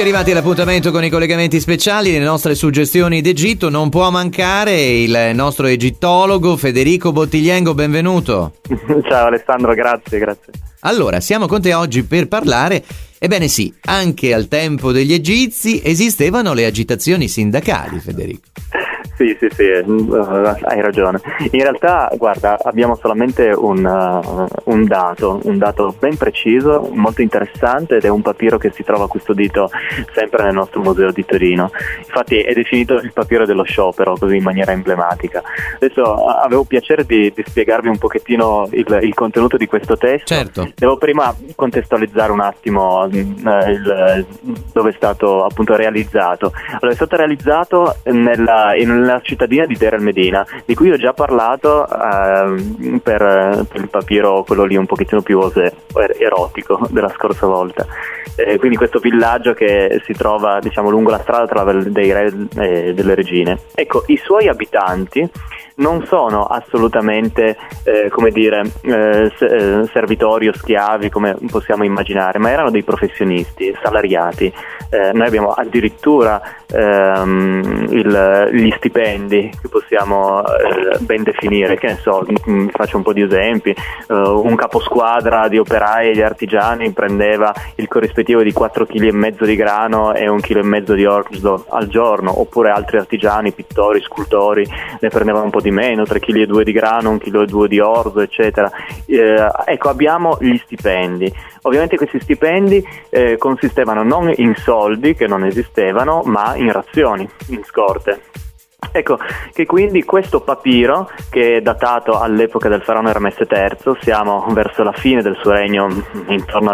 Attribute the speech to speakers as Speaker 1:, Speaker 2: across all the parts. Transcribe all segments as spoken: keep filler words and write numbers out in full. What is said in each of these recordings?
Speaker 1: Amici, arrivati all'appuntamento con i collegamenti speciali, le nostre suggestioni d'Egitto. Non può mancare il nostro egittologo Federico Bottigliengo, benvenuto.
Speaker 2: Ciao Alessandro, grazie, grazie.
Speaker 1: Allora, siamo con te oggi per parlare, ebbene sì, anche al tempo degli egizi esistevano le agitazioni sindacali, Federico.
Speaker 2: Sì, sì, sì, hai ragione. In realtà, guarda, abbiamo solamente un, uh, un dato, un dato ben preciso, molto interessante, ed è un papiro che si trova custodito sempre nel nostro museo di Torino. Infatti è definito il papiro dello sciopero, così in maniera emblematica. Adesso avevo piacere di, di spiegarvi un pochettino il, il contenuto di questo testo.
Speaker 1: Certo.
Speaker 2: Devo prima contestualizzare un attimo uh, il, dove è stato appunto realizzato. Allora, è stato realizzato nella, in nella cittadina di Deir el-Medina, di cui ho già parlato eh, per, per il papiro, quello lì un pochettino più osè, erotico della scorsa volta. Eh, quindi questo villaggio che si trova, diciamo, lungo la strada tra dei re e delle regine. Ecco, i suoi abitanti non sono assolutamente, eh, come dire, eh, servitori o schiavi come possiamo immaginare, ma erano dei professionisti, salariati. Eh, noi abbiamo addirittura ehm, il, gli stipendi che possiamo eh, ben definire, che ne so, mh, faccio un po' di esempi. Uh, un caposquadra di operai e di artigiani prendeva il corrispettivo di quattro chili e mezzo di grano e un chilo e mezzo di orzo al giorno, oppure altri artigiani, pittori, scultori ne prendevano un po' di meno, tre chili e due di grano, un chilo e due di orzo, eccetera. Eh, ecco, abbiamo gli stipendi. Ovviamente questi stipendi eh, consistevano non in soldi, che non esistevano, ma in razioni, in scorte. Ecco che quindi questo papiro, che è datato all'epoca del faraone Ramesse terzo, siamo verso la fine del suo regno, intorno al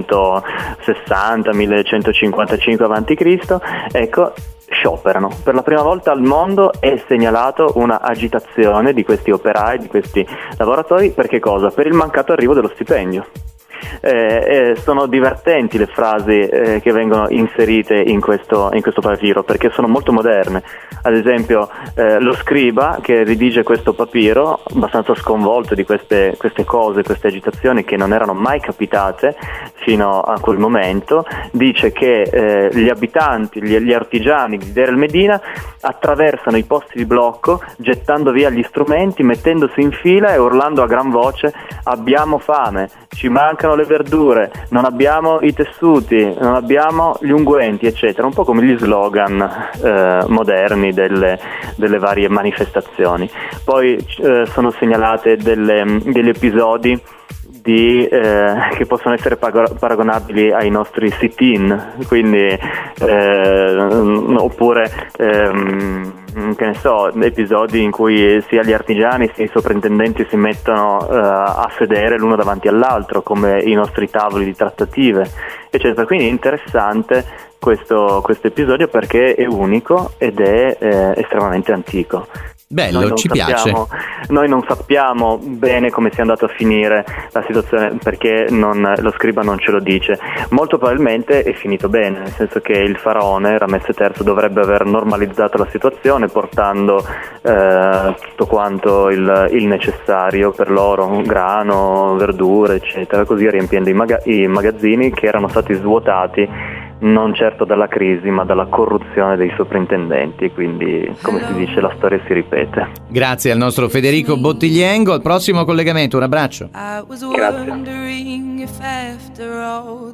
Speaker 2: millecentosessanta millecentocinquantacinque avanti Cristo, ecco, scioperano. Per la prima volta al mondo è segnalato una agitazione di questi operai, di questi lavoratori, per che cosa? Per il mancato arrivo dello stipendio. Eh, eh, sono divertenti le frasi eh, che vengono inserite in questo, in questo papiro, perché sono molto moderne. Ad esempio eh, lo scriba che redige questo papiro, abbastanza sconvolto di queste, queste cose, queste agitazioni che non erano mai capitate fino a quel momento, dice che eh, gli abitanti, gli, gli artigiani di Deir el-Medina attraversano i posti di blocco gettando via gli strumenti, mettendosi in fila e urlando a gran voce: abbiamo fame, ci mancano le verdure, non abbiamo i tessuti, non abbiamo gli unguenti, eccetera, un po' come gli slogan eh, moderni delle, delle varie manifestazioni. Poi eh, sono segnalate delle, degli episodi di, eh, che possono essere paragonabili ai nostri sit-in, quindi eh, oppure ehm, che ne so, episodi in cui sia gli artigiani sia i sovrintendenti si mettono eh, a sedere l'uno davanti all'altro, come i nostri tavoli di trattative, eccetera. Quindi è interessante questo, questo episodio perché è unico ed è eh, estremamente antico.
Speaker 1: Bello, ci
Speaker 2: sappiamo,
Speaker 1: piace.
Speaker 2: Noi non sappiamo bene come sia andato a finire la situazione, perché non, lo scriba non ce lo dice. Molto probabilmente è finito bene, nel senso che il faraone Ramesse terzo dovrebbe aver normalizzato la situazione portando eh, tutto quanto il, il necessario per loro, grano, verdure, eccetera, così riempiendo i, maga- i magazzini che erano stati svuotati non certo dalla crisi ma dalla corruzione dei sovrintendenti, quindi come si dice la storia si ripete.
Speaker 1: Grazie al nostro Federico Bottigliengo, al prossimo collegamento, un abbraccio.
Speaker 2: Grazie.